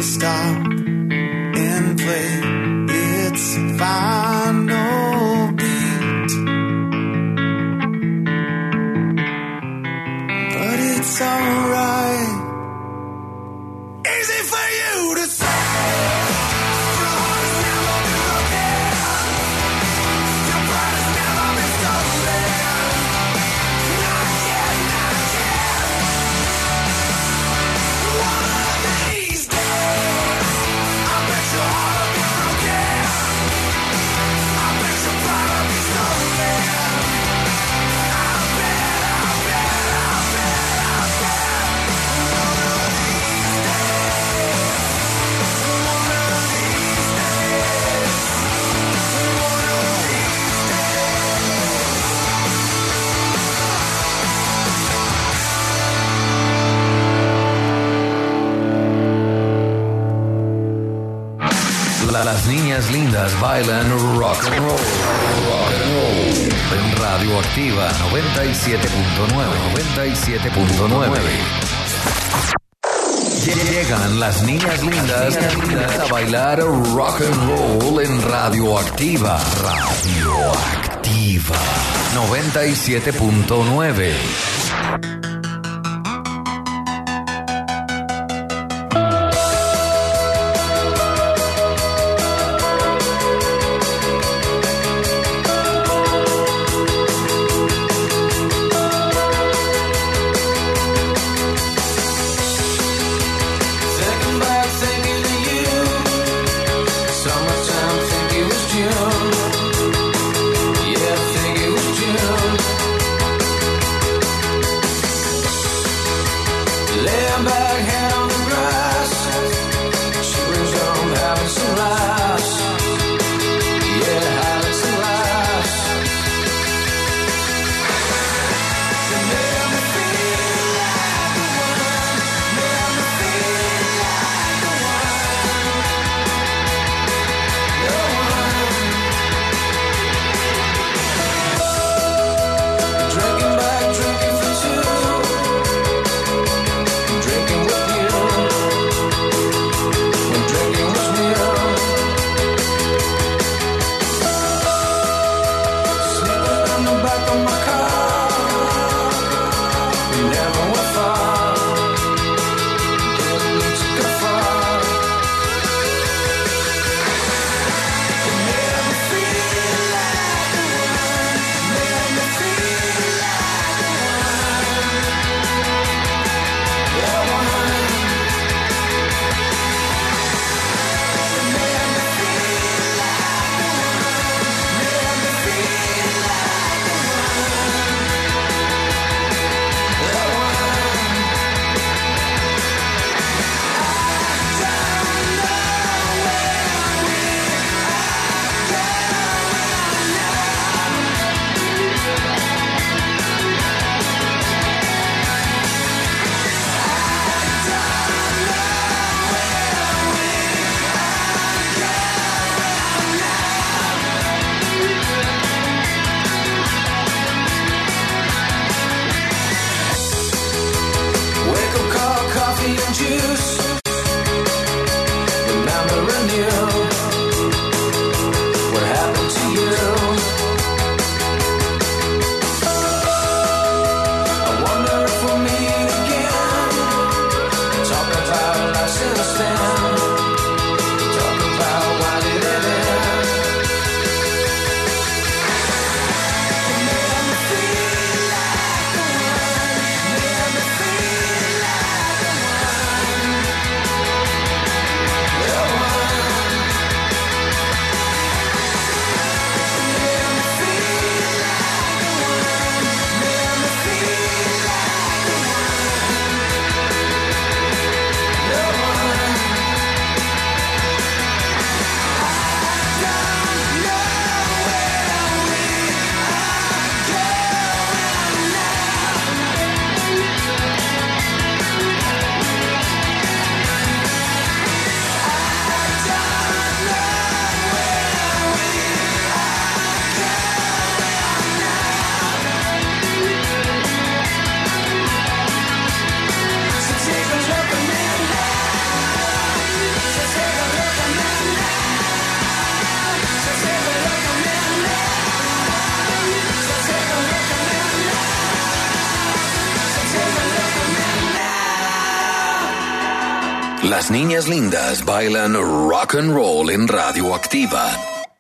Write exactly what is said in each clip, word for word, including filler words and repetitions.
stop and play its final beat. But it's alright. Easy for you to say. Las niñas lindas bailan rock and roll, rock and roll. En Radioactiva noventa y siete punto nueve, noventa y siete punto nueve. Llegan las niñas lindas a bailar rock and roll en Radioactiva, Radioactiva noventa y siete punto nueve. Yeah, I think it was June. Las niñas lindas bailan rock and roll en Radioactiva.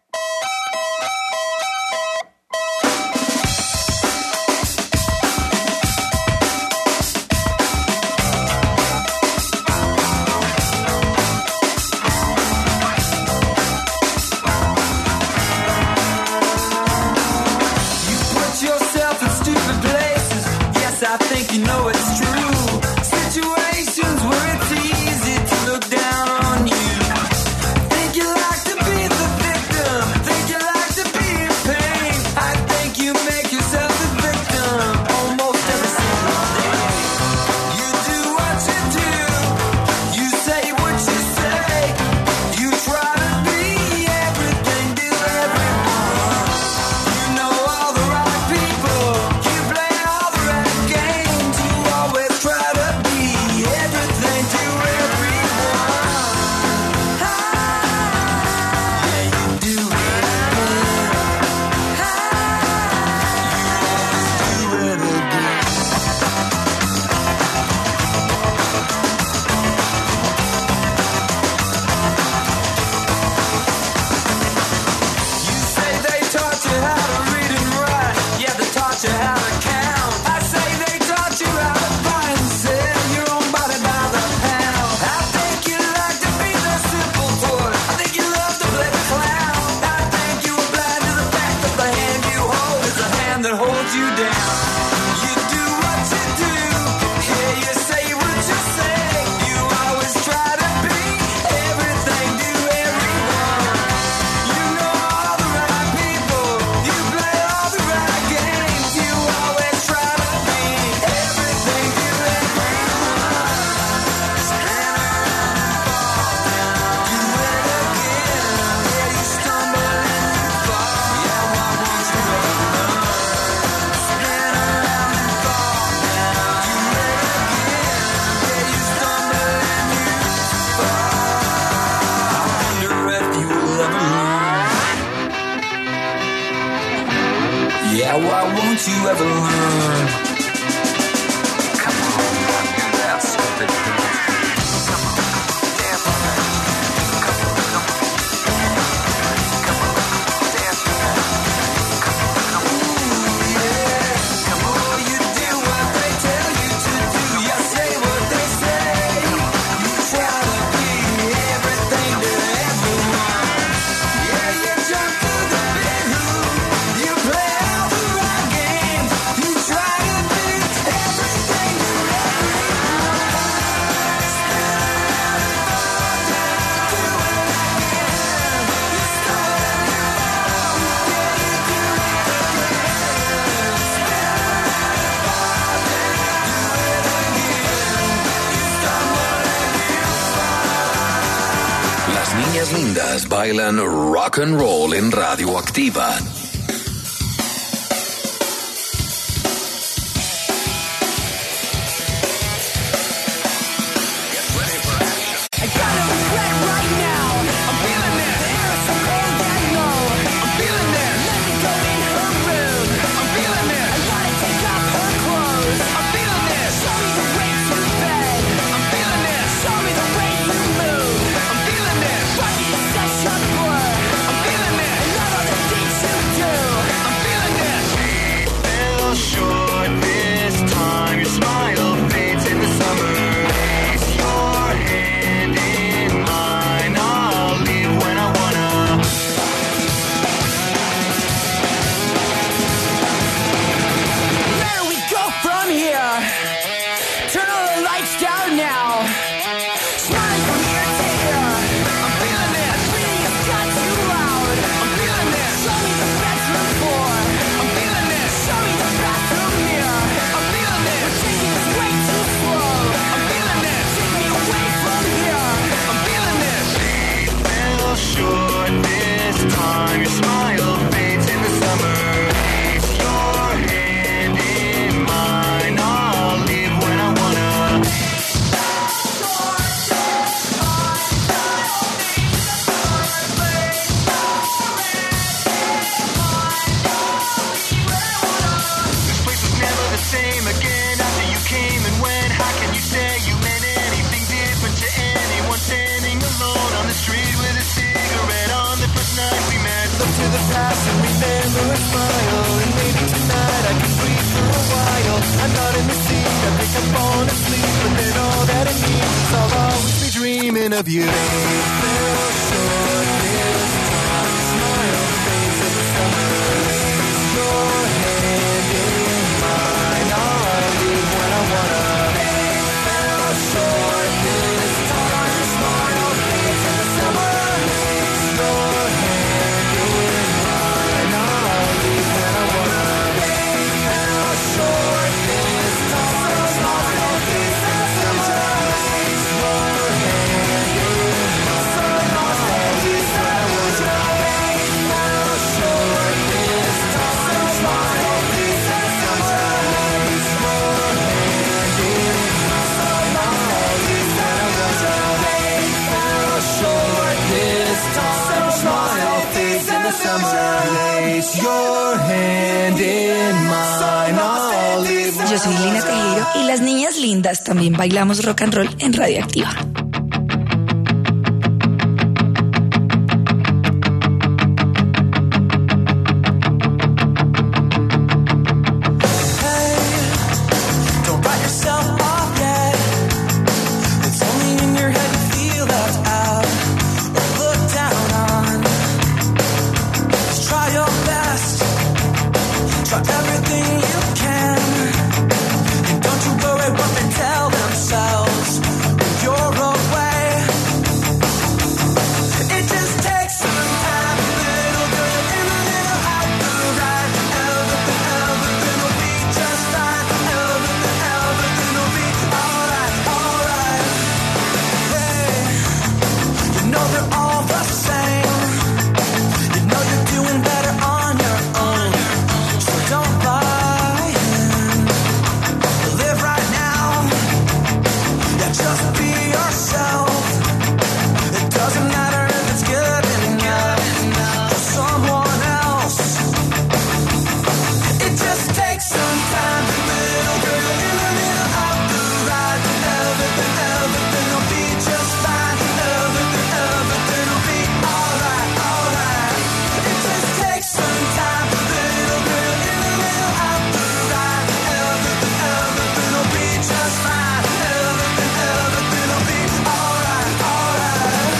Bailan rock and roll en Radioactiva. I'm feeling this. a smile, and maybe tonight I can breathe for a while. I'm not in the scene, I think I'm falling asleep, but then all that it means is I'll always be dreaming of you. Days fell short this time, smile, face of the summer. Place your hand in mine, I'll leave when I wanna. Days fell short this time, smile, face of the summer. Place your hand in mine, I'll leave when I wanna. Days fell short this time, smile, face of the summer. Place your hand in mine, I'll leave when I wanna. Days fell short this time, smile, face of the summer. Place your hand in mine, I'll leave when I wanna. Days fell short this time, smile, face of the summer. Place your hand in mine, I'll leave. Yo soy Lina Tejero y las niñas lindas también bailamos rock and roll en Radioactiva. Don't write yourself off yet. It's only in your head you feel left out or looked down on. Just try your best. Try everything you can. And don't you worry what they tell themselves when you're away. It just takes some time, little girl, in a little out the right. Everything, everything will be just fine. Everything, everything will be alright, alright. Hey, you know they're all the same. You know you're doing better on your own. So don't buy in. Live right now. Yeah, just be yourself. It doesn't matter if it's good enough for someone else. It just takes some time, little girl, in a little out the right. Everything, everything will be just fine. Everything, everything will be alright, alright. It just takes some time, little girl, in a little out the right. Everything, everything will be just fine. Everything, everything will be alright, alright.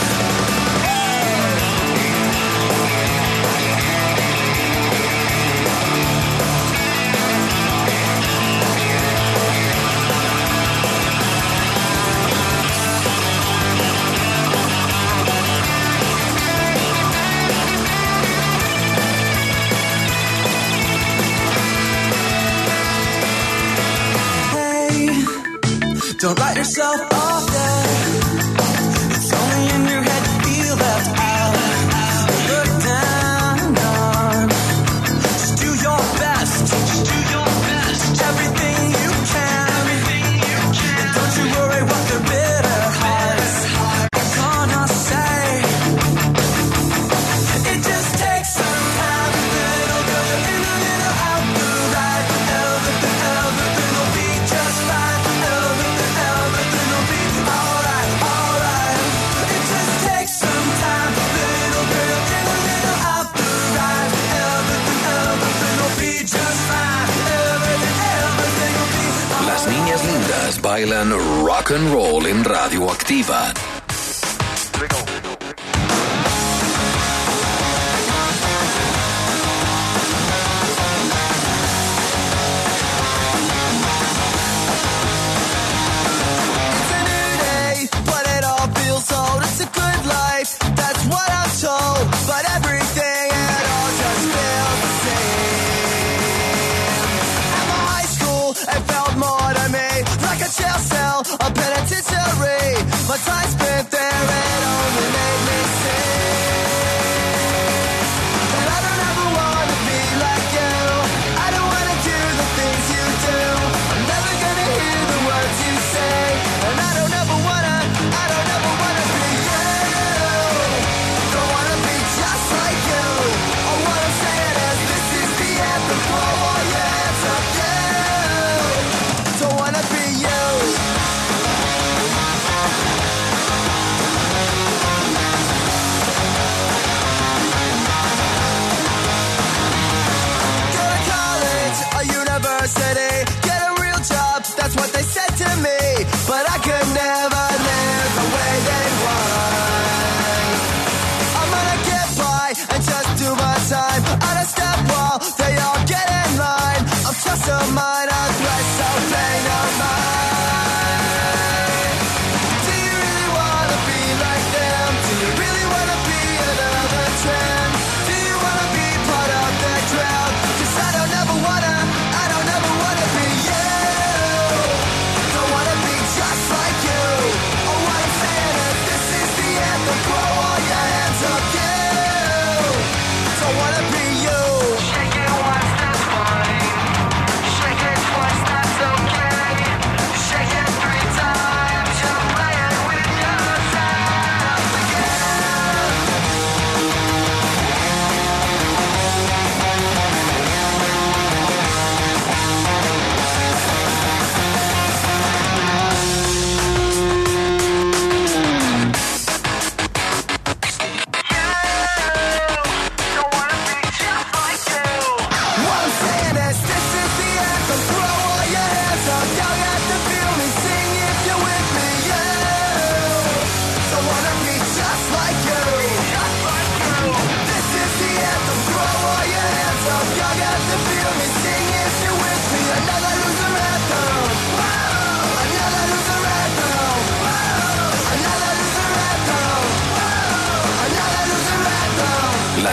Hey, don't write yourself off yet. It's only in your head you feel left out. Look down on. Just do your best. Just do your best. Everything you can. And don't you worry what their bitter hearts are gonna say. It just takes some time, little girl, in a little out the right. Everything, everything will be just fine. Everything, everything will be alright, alright. It just takes some time, little girl, in a little out the right. Everything, everything will be just fine. Everything, everything will be alright. Las niñas lindas bailan rock and roll en Radioactiva. It's a new day, but it all feels old. It's a good life, that's what I'm told. But everything, it all just feels the same. At my high school, it felt more to me like a jail cell, a penitentiary. My time spent there, it only made me sick. And I don't ever want to be like you. I don't want to do the things you do. I'm never gonna hear the words you say. And I don't ever wanna, I don't ever wanna be you. Don't wanna be just like you. All what I'm saying is this is the anthem for all your hands up, you. Don't wanna be you.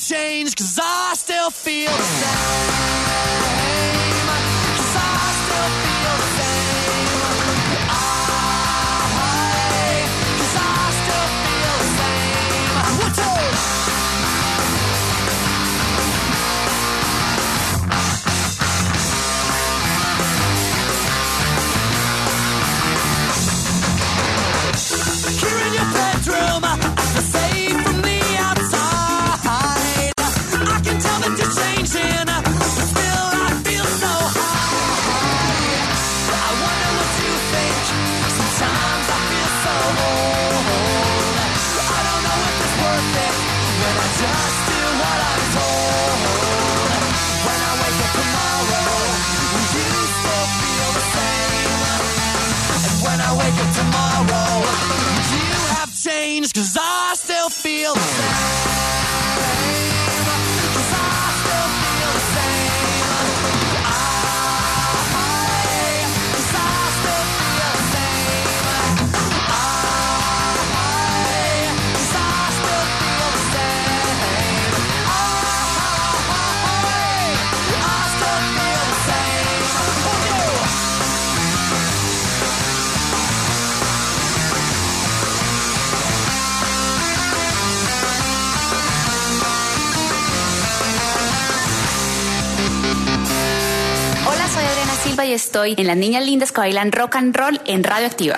changed, cause I still feel the same. Cause I still feel the same. I, cause I still feel the same. One, two. Here in your bedroom, I feel safe from the outside. I can tell that you're changing, but still I feel so high. I wonder what you think. Sometimes I feel so old. I don't know if it's worth it when I just do what I'm told. When I wake up tomorrow, will you still feel the same? And when I wake up tomorrow, you have changed, cause I still feel the same. Cause I still feel the same. I, cause I still feel the same. I, cause I still feel the same. I, I still feel the same. Oh, you. Hola, soy Adriana Silva y estoy en Las Niñas Lindas que Bailan Rock and Roll en Radio Activa.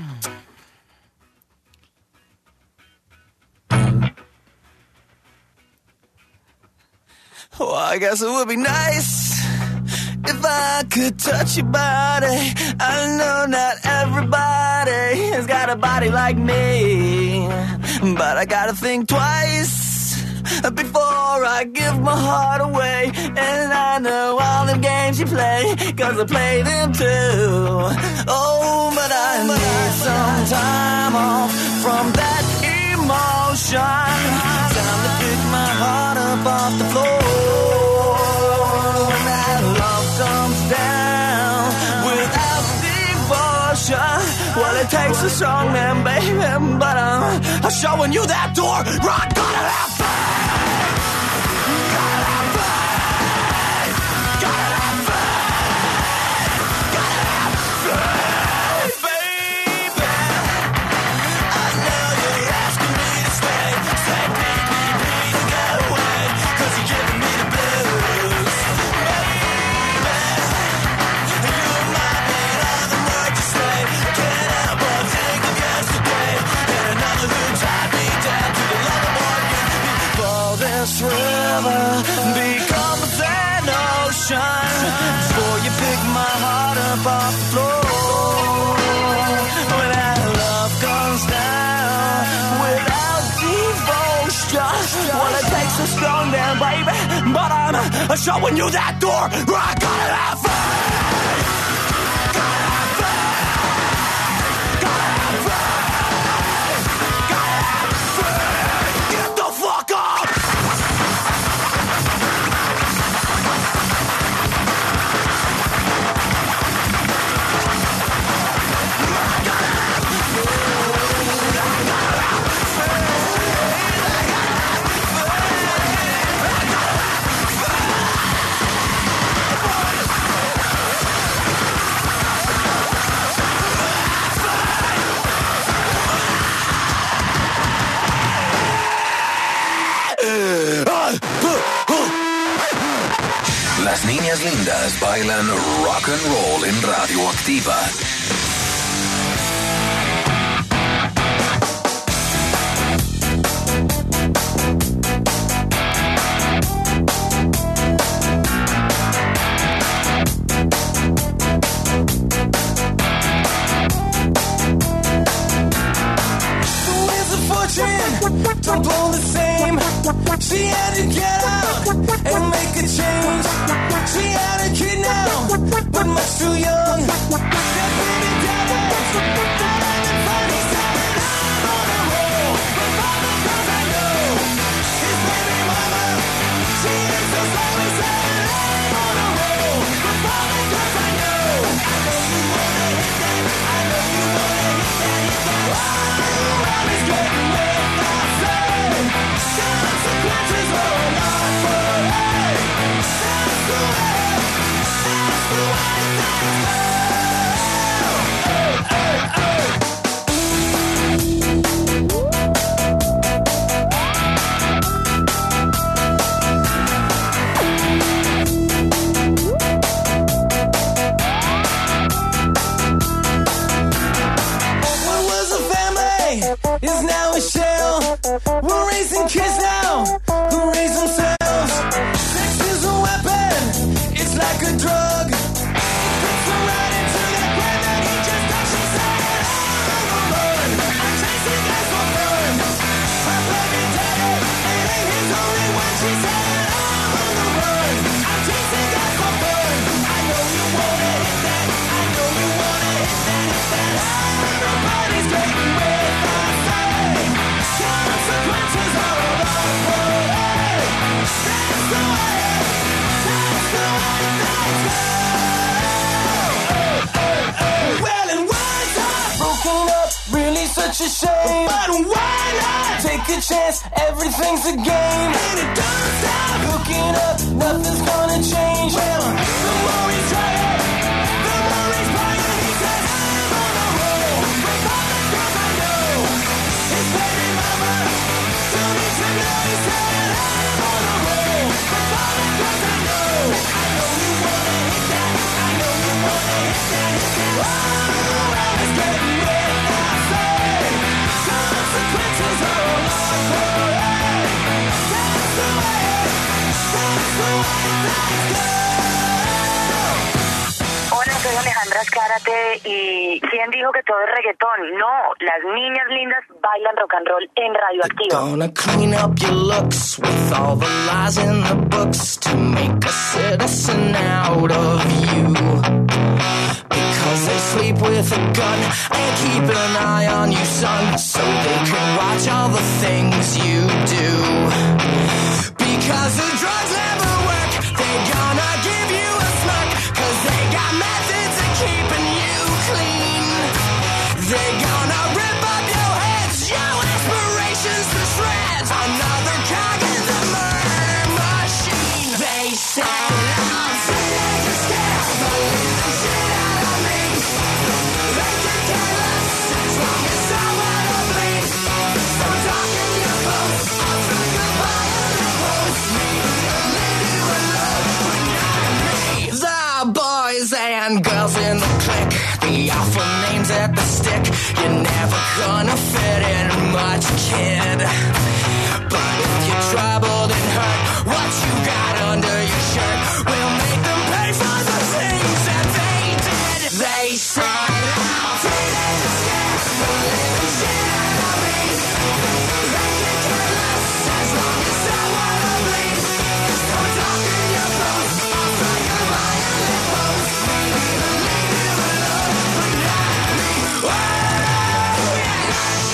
Oh, I guess it would be nice if I could touch your body. I know not everybody has got a body like me, but I gotta think twice before I give my heart away. And I know all the games you play, cause I play them too. Oh, but I need some time off from that emotion. Time to pick my heart up off the floor. When that love comes down without devotion, well, it takes a strong man, baby, but I'm, I'm showing you that door. Rock, gotta have faith. Gotta have faith. Gotta have faith. Gotta have faith, baby. I know you're asking me to stay. Say, please, please, please, go away, cause you're giving me the blues. Baby, you remind me of the words you say. Can't help but think of yesterday and another who tied me down to the leather morgan. Before this river becomes an ocean, before you pick my heart up off the floor. When that love comes down without devotion, well, it takes a strong man, baby, but I'm showing you that door. I gotta have faith. Gotta have faith. Gotta have faith. Gotta have faith. Get the fuck up. Las niñas lindas bailan rock and roll en Radio Activa. Don't blow the same. She had to get out and make a change. She had a kid now, but much too young. That baby devils, that I'm funny said I'm on a roll. But mama, cause I know his baby mama, she is so slowly said I'm on a roll. But mama, cause I know, I know you wanna hit that, I know you wanna hit that, hit that. Wow, I'm just getting with consequences roll. Such a shame, but why not? Take a chance, everything's a game, and it don't stop. Hooking up, nothing's gonna change. Well, the more he's trying, the more he's buying. He says, I'm on a roll, with all the girls I know. His baby mama don't need to know. He said, I'm on a roll, with all the girls I know. I know you wanna hit that, I know you wanna hit that, hit that. Oh, well, it's getting real. Consequences are a lot for it. That's the way, that's the way things go. Hola, soy Alejandra Azcárate y ¿quién dijo que todo es reggaetón? No, las niñas lindas bailan rock and roll en Radioactiva. Gonna clean up your looks with all the lies in the books to make a citizen out of you. Because they sleep with a gun and keep an eye on you, son, so they can watch all the things you do. Because the drugs never work, they're gonna give you a smirk, cause they got methods of keeping you clean. They're gonna rip up your heads, your aspirations to shreds, another cog in the murder machine. They said I'm scared to scare the living shit out of me. They can care less as long as I wanna bleed. So talk in your clothes, I'll throw your violent pose. Maybe I'll leave you alone, but not me. The boys and girls in the clique, the alpha names at the stick. You're never gonna fit in much, kid. But if you're troubled and hurt, what you got under your shirt will make them pay for the things that they did. They said I'm feeling to scare the living shit out of me. They can care less as long as I wanna bleed. So talk in your clothes, I'll throw your violent pose. Maybe I'll leave you alone, but not me. Oh, yeah.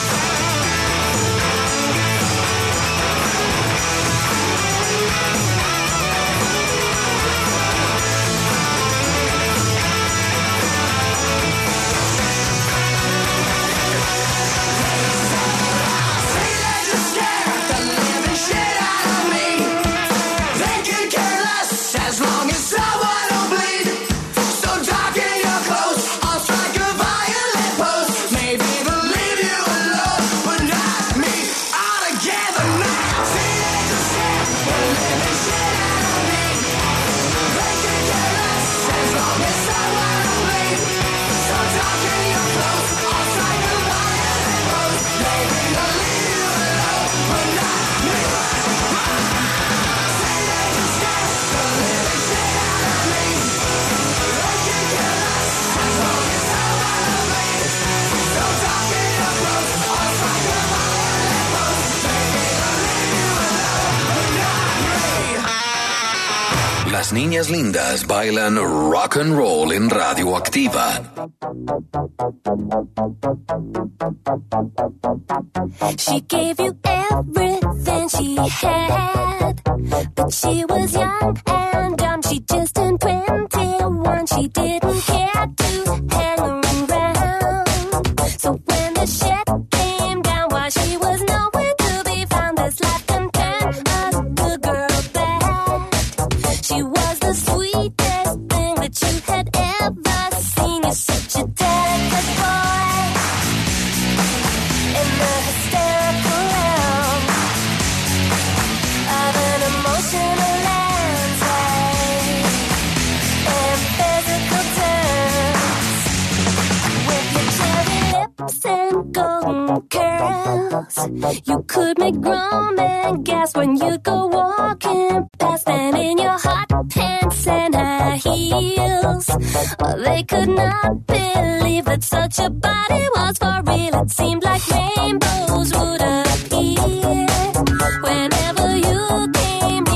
Las niñas lindas bailan rock and roll en Radioactiva. She gave you everything she had, but she was young and dumb. She just turned twenty-one. She didn't care to hang around. So when the shit came down, while she was nowhere to be found, this life can turn a good girl bad. She was the sweetest thing that you had ever seen. You're such a delicate boy in the hysterical realm of an emotional landscape in physical terms. With your cherry lips and golden curls, you could make grown men gasp when you go walking past. And in your hot pants and high heels, oh, they could not believe that such a body was for real. It seemed like rainbows would appear whenever you came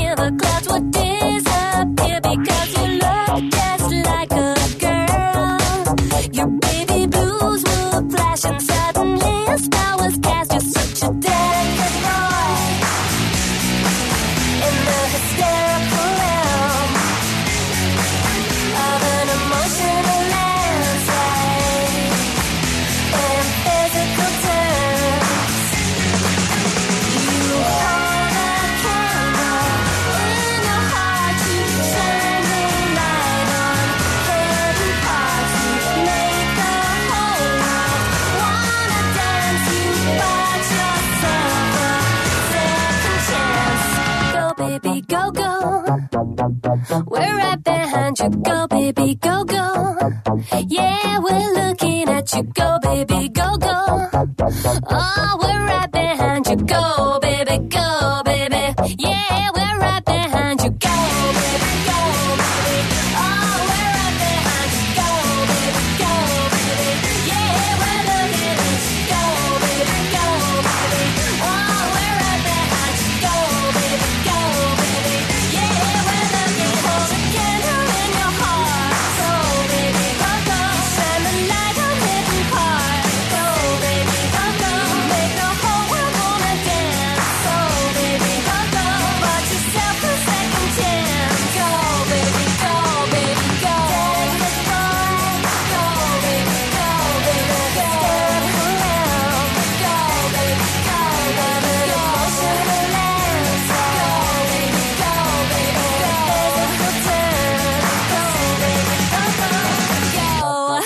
go, go. We're right behind you, go, baby, go, go. Yeah, we're looking at you, go, baby, go, go. Oh, we're right behind you, go, baby, go, baby. Yeah, we're right behind you, go, baby, go, baby. Oh, we're right behind you, go, baby, go, baby. Yeah, we're looking at you, go, baby, go, baby. Oh, we're right behind you, go, baby, go, baby. Yeah, we're looking for the candle in your heart. Go, baby, go, go. Shine the light on hidden part. Go, baby, go, go. Make the whole world wanna dance. Go, baby, go, go. Watch yourself a second chance. Go, baby, go, baby, go. Dance with the boy. Go, baby, go, baby, go. Stand around. Go, baby, go, baby, go. Emotional dance. Go, baby, go, baby, go. Physical turn. Go, baby, go, go, go.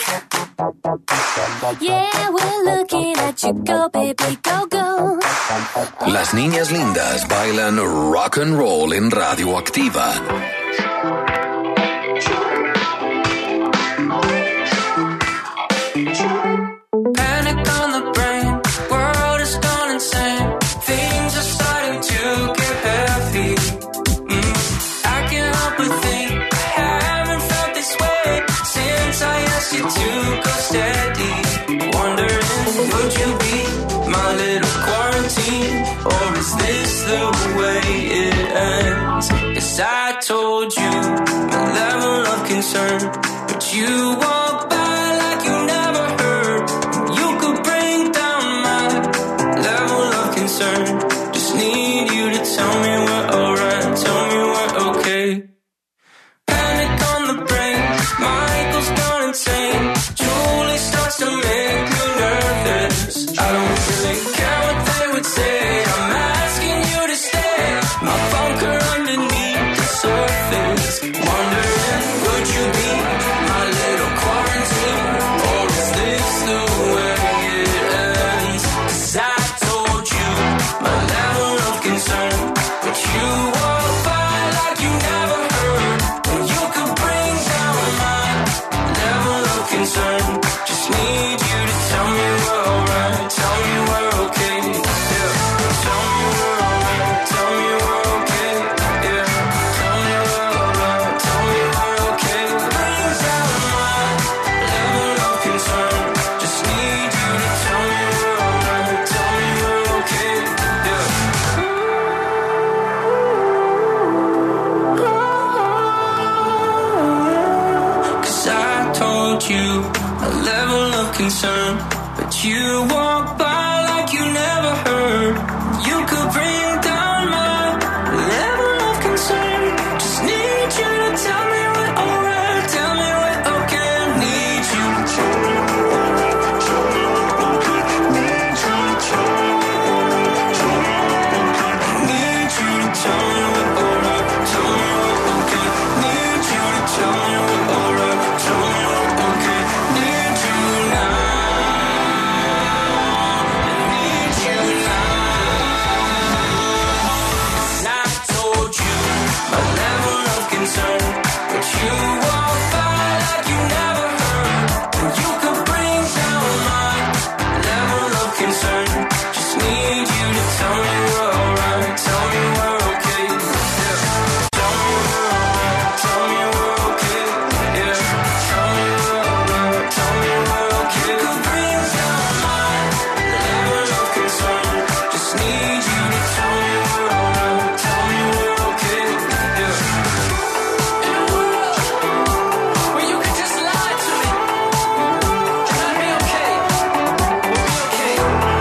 Yeah, we're looking at you, go, baby, go, go. Las niñas lindas bailan rock and roll en Radioactiva. Panic on the brain, world is gone insane. Things are starting to get heavy. Mm. I can't help but think I haven't felt this way since I asked you to go steady. Wondering, would you be my little quarantine, or is this the way it ends? 'Cause I told you my level of concern, but you walk by like you never heard. You could bring down my level of concern. Just need you to tell me we're alright, tell me we're okay. Panic on the brain, Michael's gone insane. Julie starts to make me nervous. I don't really care what they would say. I'm asking you to stay. My bunker underneath the surface. Wondering, would you be my little quarantine, or is this the way it ends? 'Cause I told you my level of concern, but you walk by like you never heard. And you could bring down my level of concern. Just need you to tell me we're alright, tell me we're okay. Yeah, tell me we're alright, tell me we're okay. Yeah, tell me we're alright, tell me we're okay. Bring down my level of concern. Just need you to tell me we're alright, tell me we're okay. Yeah. 'Cause I told you a level of concern, but you walk by like you never heard. You could bring down my level of concern. Just need you to tell me we're alright, tell me we're okay. Need you to tell me we're alright, tell me we're okay. Need you to tell me we're alright, tell me we're okay. Need you to tell me we're alright, tell me we're okay. Need you to tell me we're alright, tell me we're okay. Need you now. Need you now. 'Cause I told you my level of concern, but you walk by like you never heard. And you could bring down my level of concern. Just need you to tell me we're alright, tell me we're okay. Yeah. Tell me we're alright, tell me we're okay. Yeah. Tell me we're alright, tell me we're okay. You could bring down my level of concern. Just need you to tell me we're alright, tell me we're okay. Yeah. In a world where you could just lie to me, and I'd be okay. We'll be okay.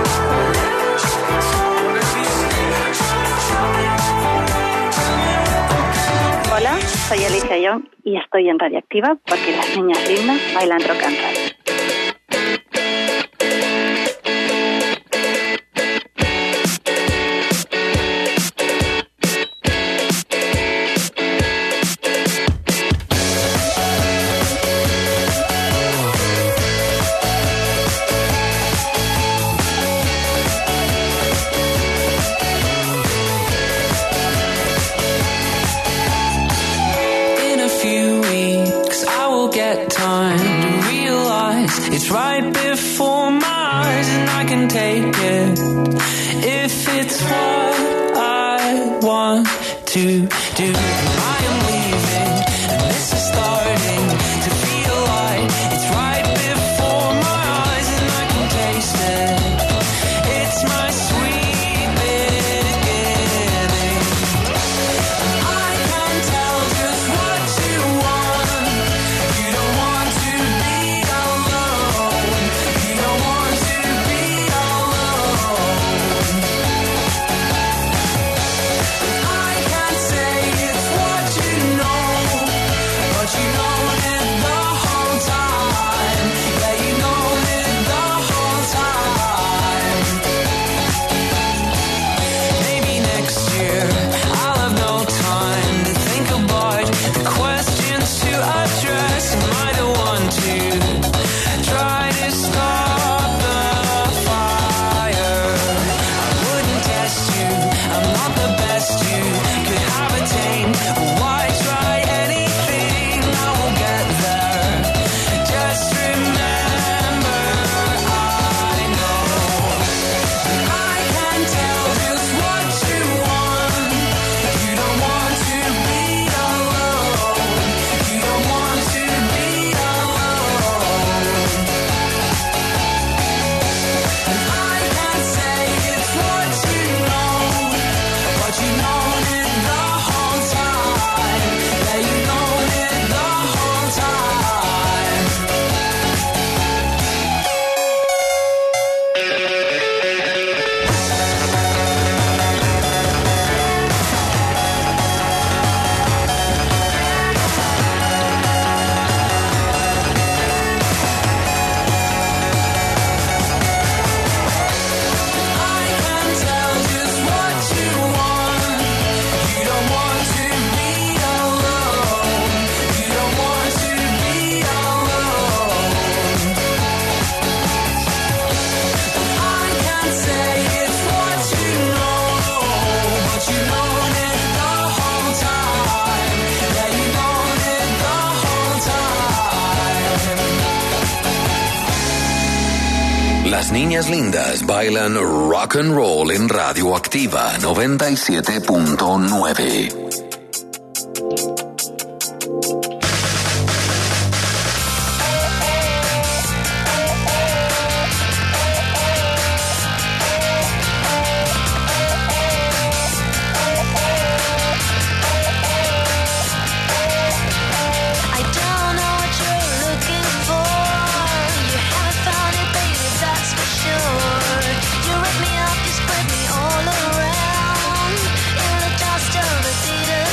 Hola, soy Alicia Young y estoy en Radioactiva porque las niñas lindas bailan rock and roll. It's right before my eyes and I can take it if it's what I want to do. I am leaving and this is starting to feel like it's right before my eyes and I can taste it. It's my sweet beginning. I can tell just what you want. You don't want to be alone. You don't want to be alone. I can say it's what you know, but you know it the whole time. Yeah, you know it the whole time. Maybe next year I'll have no time to think about the questions to address. Am I the one to try to stop the fire? I wouldn't test you, I'm not the best you could have attained. Why try anything? I will get there. Just remember, I know I can tell just what you want. You don't want to be alone. You don't want to be alone. And I can say it's what you know, but you know it the whole time. Yeah, you know it the whole time. I can tell just what you want. You don't want to be alone. You don't want to be alone. I can say it's what you know, but you know it the whole time. Yeah, you know it the whole time. Las niñas lindas bailan rock and roll en Radioactiva noventa y siete punto nueve. I don't know what you're looking for. You haven't found it, baby, that's for sure. You rip me up, you spread me all around in the dust of the theater.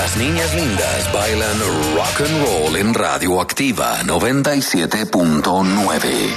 Las niñas lindas bailan rock and roll en Radioactiva noventa y siete punto nueve.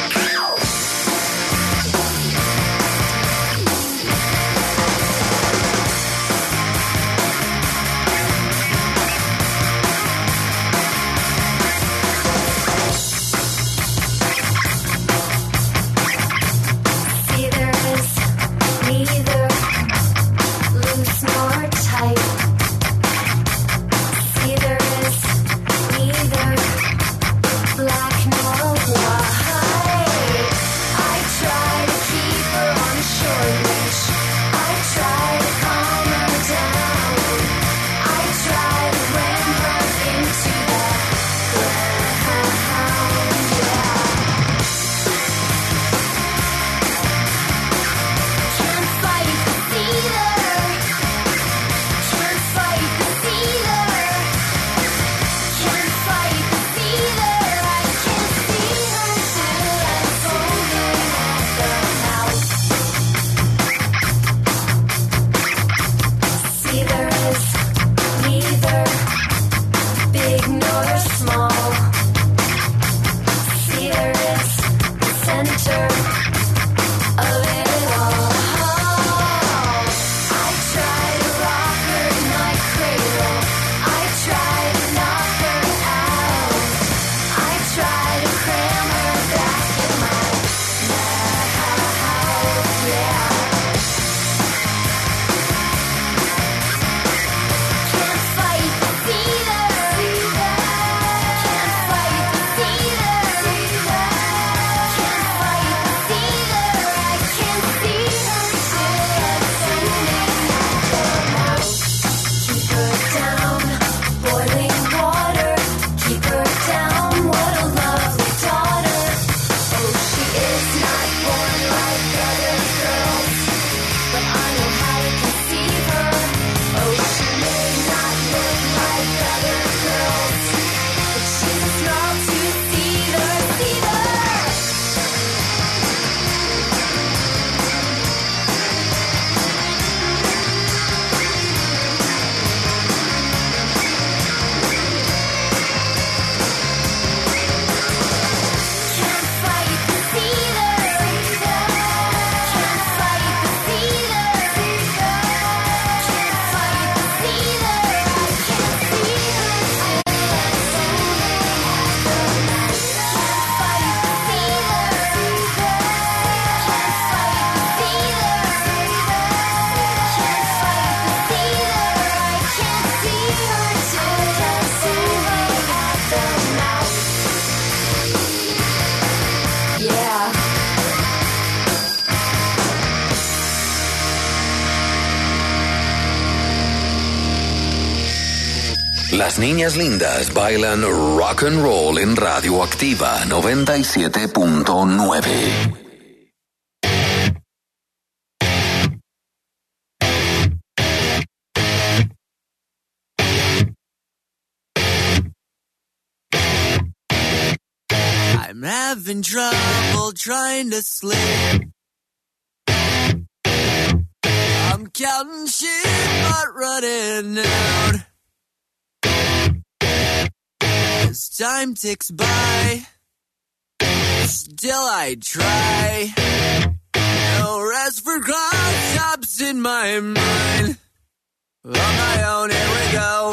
Las niñas lindas bailan rock and roll en Radioactiva noventa y siete punto nueve. I'm having trouble trying to sleep. I'm counting sheep but running out. As time ticks by, still I try. No rest for cross-tops in my mind. On my own, here we go.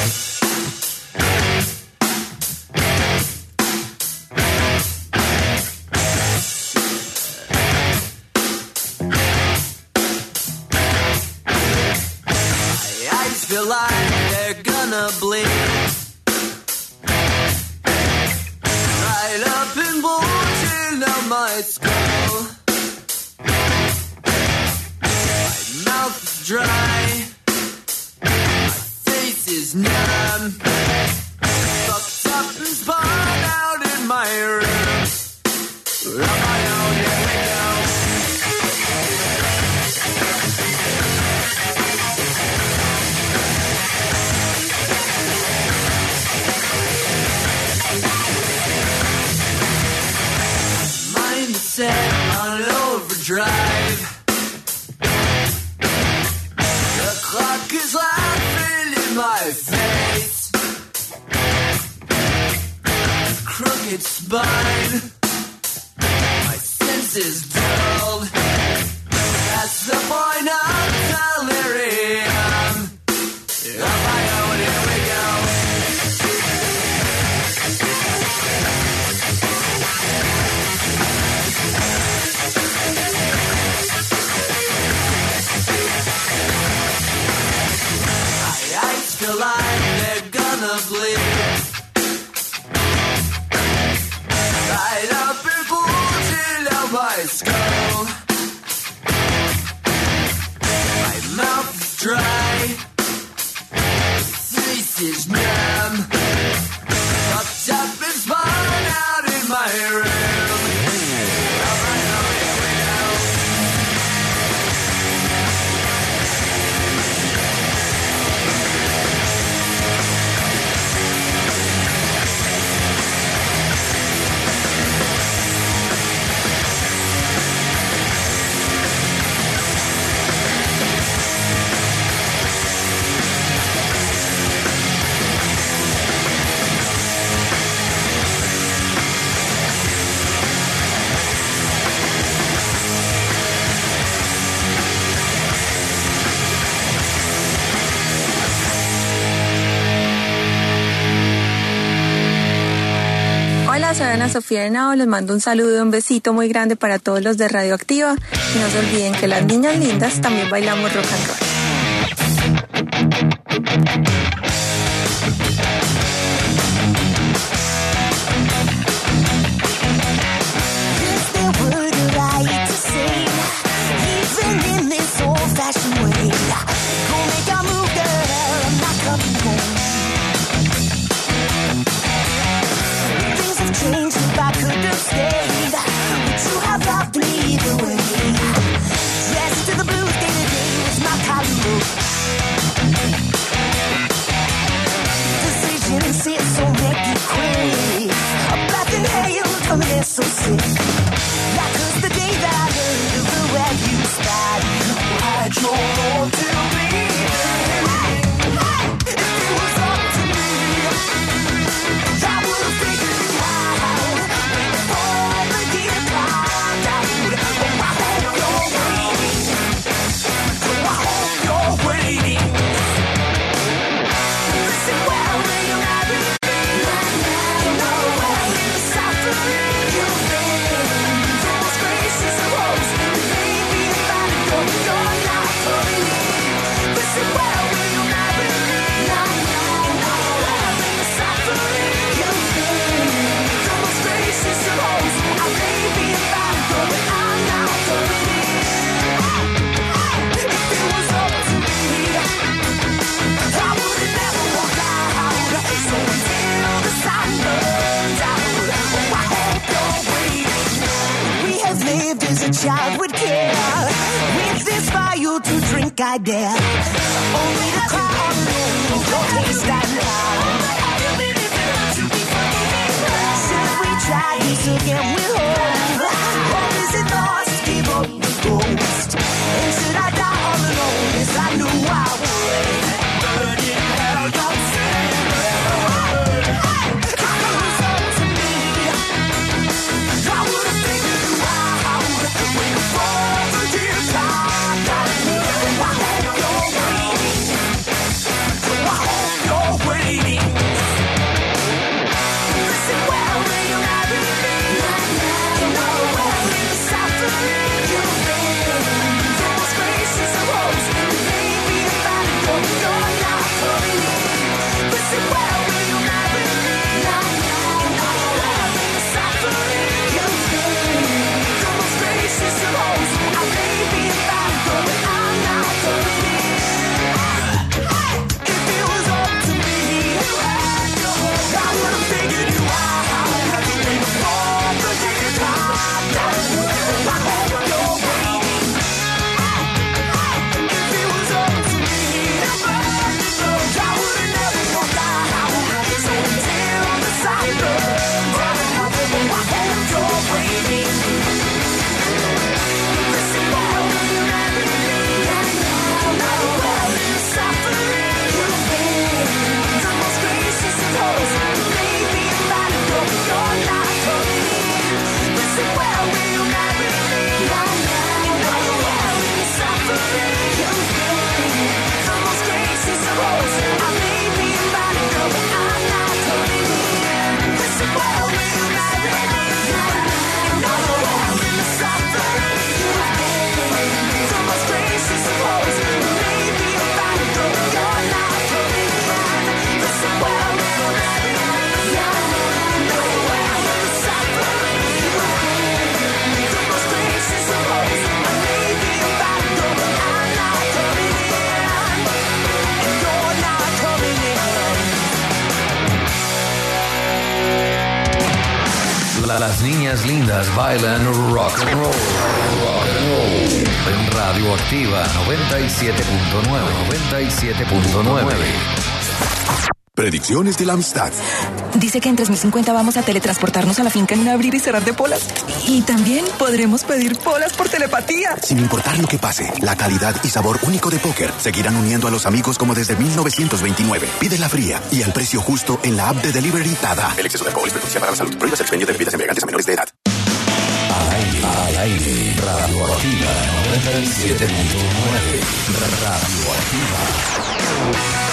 My eyes feel like they're gonna bleed. Right up and bulging out my skull. My mouth is dry. My face is numb. Fucked up and spun out in my room. On my own, here we go. Set on overdrive. The clock is laughing in my spine. My senses dulled. That's the point of delirium. Up I go, and here we go. I ice the line, they're gonna bleed. Right up and bulging out my skull. My mouth is dry, face is numb. Fucked up and spun out in my room. Up I go, here we go. Hola, soy Ana Sofía Henao, les mando un saludo, un besito muy grande para todos los de Radioactiva y no se olviden que las niñas lindas también bailamos rock and roll. Changed if I could have stayed. Would you have loved me either way? Dressed to the blues, day to day was my color. Decision sit so make you crave. A breath inhaled from an air so sick. That was the day that I learned of the way you started. I drove on to me. If it was up to me, I would have figured it out. As a child would care. With this fire to drink I dare. Only to cry on alone. Don't taste that now. Should we try this again with hope? Or is it lost? Give up the ghost. And should I die all alone as I knew I would? But in hell you'll see. If it was up to me, I would have figured you out. When you fall to dear God, I know I hope you're waiting. So I hope you're waiting. Listen well, will you marry me? las niñas lindas bailan rock and roll. Rock and roll. En Radioactiva noventa y siete punto nueve. noventa y siete punto nueve. Predicciones de la amistad. Dice que en tres mil cincuenta vamos a teletransportarnos a la finca en un abrir y cerrar de polas. Y también podremos pedir polas por telepatía. Sin importar lo que pase, la calidad y sabor único de Póker seguirán uniendo a los amigos como desde mil novecientos veintinueve. Pídela fría y al precio justo en la app de Delivery Tada. El exceso de alcohol es perjudicial para la salud. Prohíbas el expendio de bebidas embriagantes a menores de edad. Al aire, al aire, Radioactiva noventa y siete punto nueve. Radioactiva.